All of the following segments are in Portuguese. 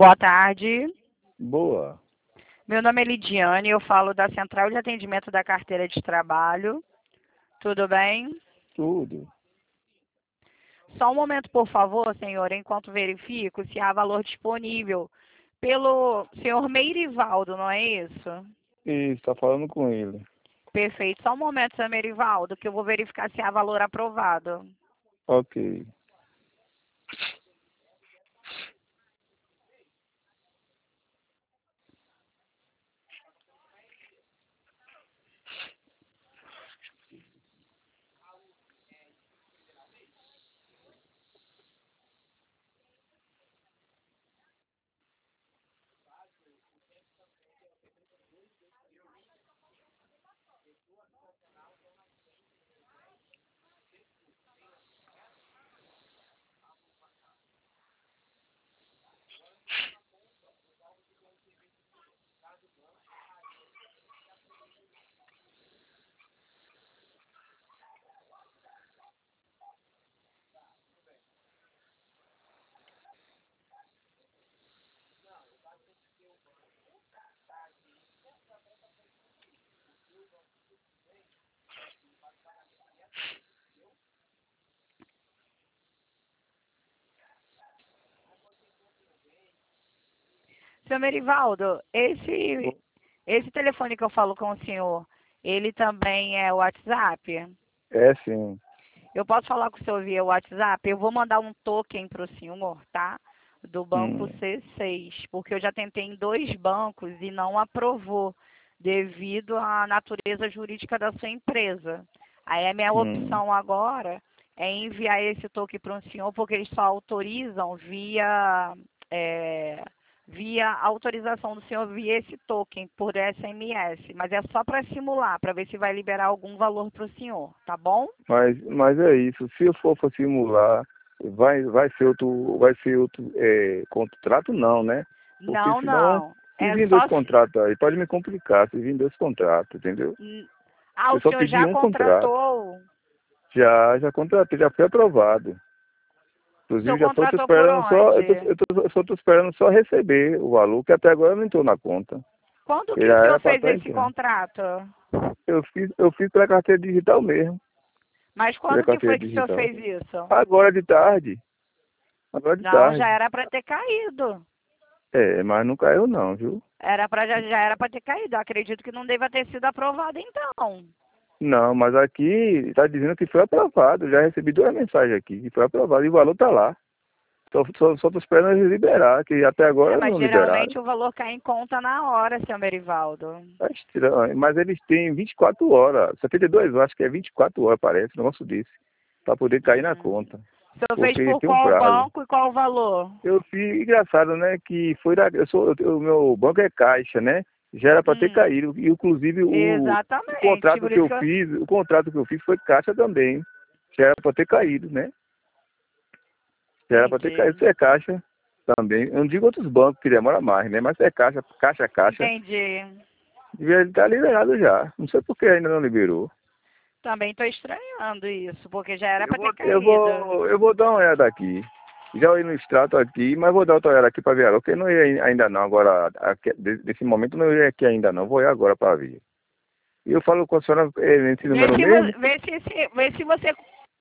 Boa tarde. Boa, Meu nome é Lidiane, eu falo da Central de Atendimento da Carteira de Trabalho. Tudo bem? tudo. Só um momento, por favor, senhor, enquanto verifico se há valor disponível pelo senhor Meirivaldo, não é isso? E está falando com ele. Perfeito. Só um momento, senhor Meirivaldo, que eu vou verificar se há valor aprovado. Ok. Senhor Merivaldo, esse telefone que eu falo com o senhor, ele também é WhatsApp? É sim. Eu posso falar com o senhor via WhatsApp? Eu vou mandar um token para o senhor, tá? Do banco Hum, C6, porque eu já tentei em dois bancos e não aprovou, devido à natureza jurídica da sua empresa. Aí a minha hum, opção agora é enviar esse token para o senhor, porque eles só autorizam é, via autorização do senhor via esse token por SMS, mas é só para simular, para ver se vai liberar algum valor para o senhor, tá bom? mas é isso. Se eu for para simular, vai ser outro contrato não, né? Porque Não, senão, não. se É vir dois só. contratos aí, pode me complicar, se vir dois contratos, entendeu? Ah, Eu o só senhor pedi já um contrato. contratou? Já contratei, já foi aprovado. O senhor Inclusive, já só estou contratou por esperando só, onde? eu só tô esperando só receber o valor, que até agora não entrou na conta. Quando Que que o já senhor era para fez estar esse entrando. contrato? Eu fiz pela carteira digital mesmo. Mas Pela quando que carteira foi que o senhor digital. fez isso? Agora de tarde. Agora de Não, já tarde. era para ter caído. É, mas não caiu não, viu? Já era para ter caído. Eu acredito que não deva ter sido aprovado então. Não, mas aqui está dizendo que foi aprovado. Já recebi duas mensagens aqui que foi aprovado e o valor está lá. Só tô esperando eles liberar, que até É, agora mas não liberaram. geralmente o valor cai em conta na hora, seu Merivaldo. Tá estranho. Mas eles têm 24 horas, 72 horas, acho que é 24 horas, parece, um negócio desse, para poder cair na Hum. conta. O senhor fez Porque por tem um qual prazo. banco e qual o valor? Eu fiz engraçado, né? Que foi o meu banco é Caixa, né? Já era para ter Hum. caído. E inclusive o Exatamente. contrato Por que isso eu que eu... fiz, o contrato que eu fiz foi Caixa também. Já era para ter caído, né? Já era para ter caído. Entendi. Se é Caixa também. Eu não digo outros bancos que demora mais, né? Mas se é Caixa, Entendi. devia estar liberado já. Não sei por que ainda não liberou. Também estou estranhando isso, porque já era Eu para ter vou, eu caído. vou, eu vou dar uma olhada aqui. Já olhei no extrato aqui, mas vou dar outra olhada aqui para ver agora, porque eu não ia ainda não. Agora, desse momento, eu não ia aqui ainda não. Vou ir agora para ver. E eu falo com a senhora nesse número mesmo. Vê se você.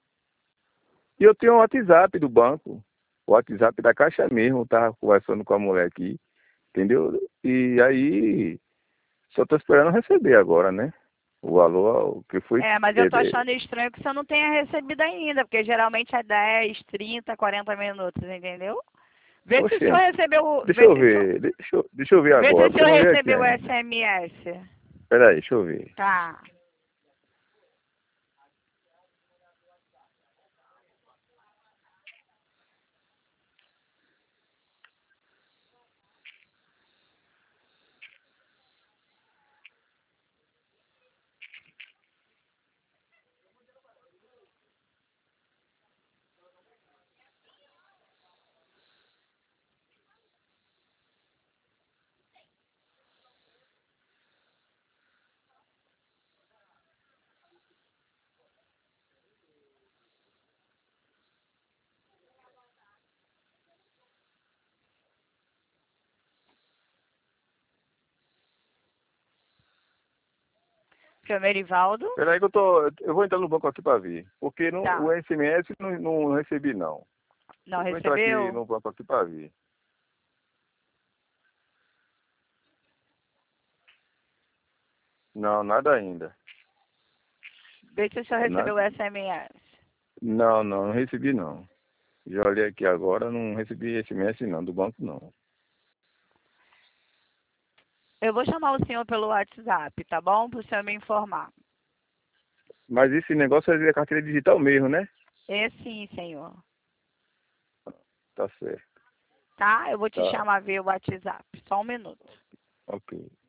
E eu tenho o WhatsApp do banco. O WhatsApp da Caixa mesmo. Tava conversando com a mulher aqui. Entendeu? E aí, só estou esperando receber agora, né? O valor o que foi. É, mas eu tô achando estranho que você não tenha recebido ainda, porque geralmente é 10, 30, 40 minutos, entendeu? Vê se o senhor Oxente, recebeu. deixa eu ver. Deixa eu ver Vê se agora, o porque eu senhor não vi aqui recebeu o ainda. SMS. Peraí, deixa eu ver. Tá. Senhor Merivaldo? Peraí que eu vou entrar no banco aqui para ver. Porque não, Tá. o SMS não recebi, não. Não Eu vou entrar aqui recebeu? no banco aqui para ver. Não, nada ainda. Vê se o senhor Nada. recebeu o SMS. Não recebi, não. Já olhei aqui agora, não recebi SMS, não, do banco, não. Eu vou chamar o senhor pelo WhatsApp, tá bom? Para o senhor me informar. Mas esse negócio é de carteira digital mesmo, né? É sim, senhor. Tá certo. Tá? Eu vou te Tá, chamar via WhatsApp. Só um minuto. ok.